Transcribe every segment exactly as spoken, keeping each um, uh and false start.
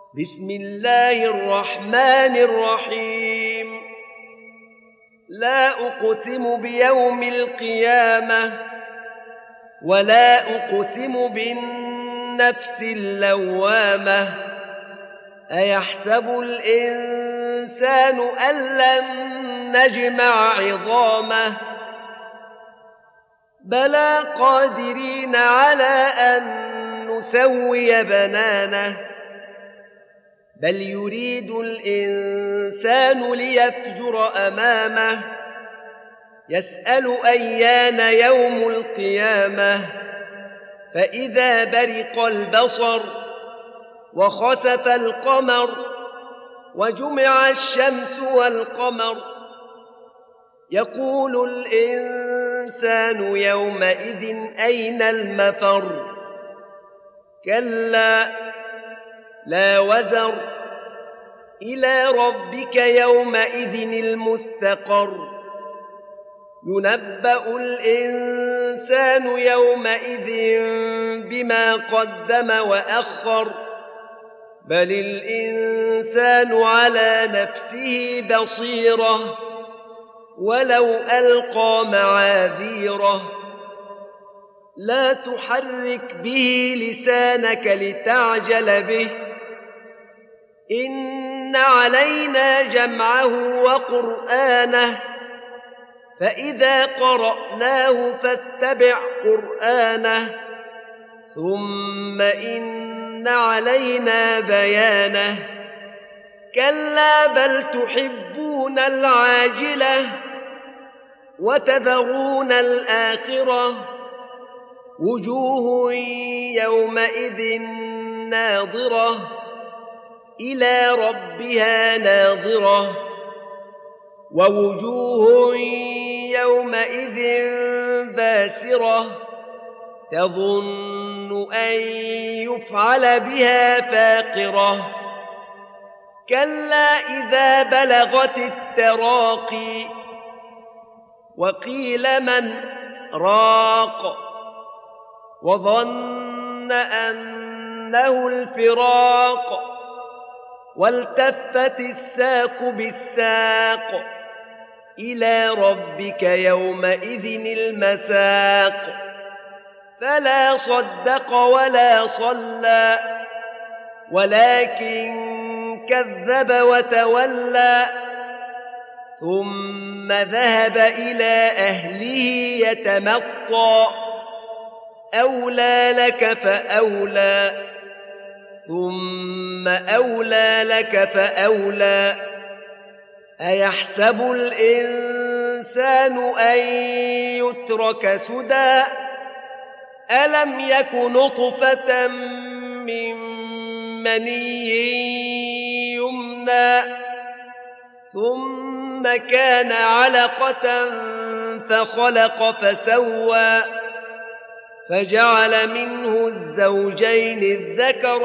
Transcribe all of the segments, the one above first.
بسم الله الرحمن الرحيم. لا أقسم بيوم القيامة ولا أقسم بالنفس اللوامة. أيحسب الإنسان أن لن نجمع عظامه بلى قادرين على أن نسوي بنانه بل يريد الإنسان ليفجر أمامه يسأل أيان يوم القيامة فإذا برق البصر وخسف القمر وجمع الشمس والقمر يقول الإنسان يومئذ أين المفر كلا لا وزر إلى ربك يومئذ المستقر ينبأ الإنسان يومئذ بما قدم وأخر بل الإنسان على نفسه بصيرة ولو ألقى معاذيره لا تحرك به لسانك لتعجل به إن علينا جمعه وقرآنه فإذا قرأناه فاتبع قرآنه ثم إن علينا بيانه كلا بل تحبون العاجلة وتذرون الآخرة وجوه يومئذ ناظرة إلى ربها ناظرة ووجوه يومئذ باسرة تظن أن يفعل بها فاقرة كلا إذا بلغت التراقي وقيل من راق وظن أنه الفراق والتفت الساق بالساق إلى ربك يومئذ المساق فلا صدق ولا صلى ولكن كذب وتولى ثم ذهب إلى أهله يتمطى أولى لك فأولى ثم أولى لك فأولى أيحسب الإنسان أن يترك سدى ألم يك نطفة من مني يمنى ثم كان علقة فخلق فسوى فجعل منه الزوجين الذكر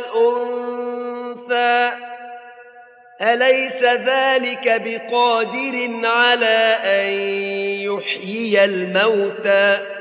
والأنثى أليس ذلك بقادر على أن يحيي الموتى